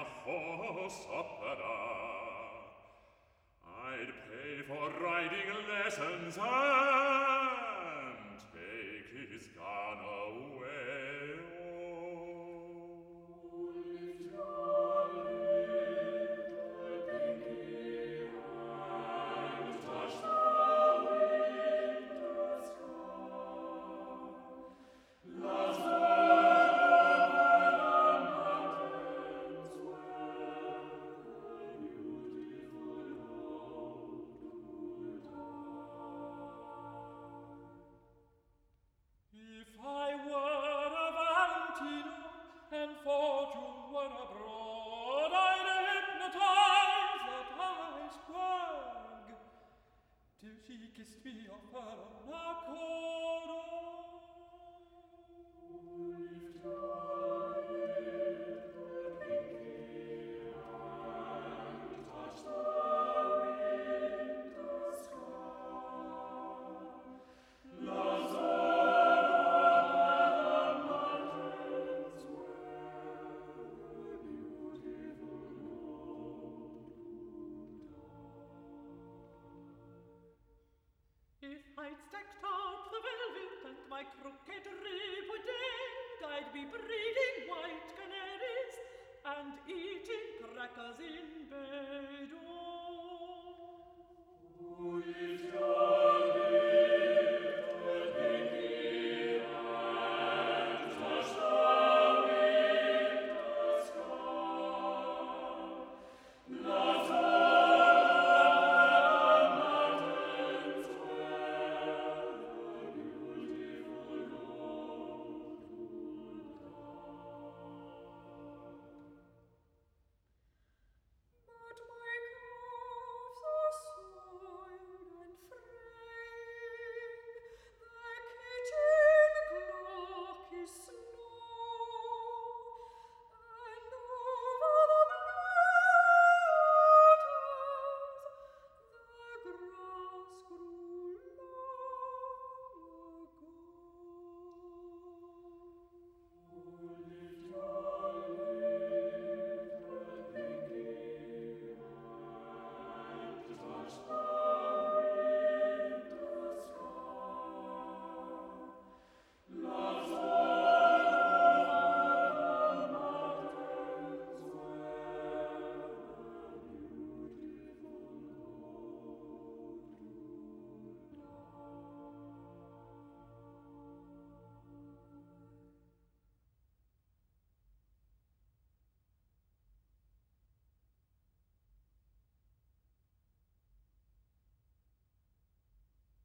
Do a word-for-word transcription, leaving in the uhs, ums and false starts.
horse opera. I'd pay for riding lessons and take his gun away. Oh, lift your little pinky hand, touch the winter sky. Love's if I were a Valentino and fortune were abroad, I'd hypnotize that iceberg till she kissed me off her accord. Lift your little pinky hand, touch the winter sky. Love's if I'd stacked up the velvet and my crooked rib were dead, I'd be breeding white canaries and eating crackers in bed. Oh, lift your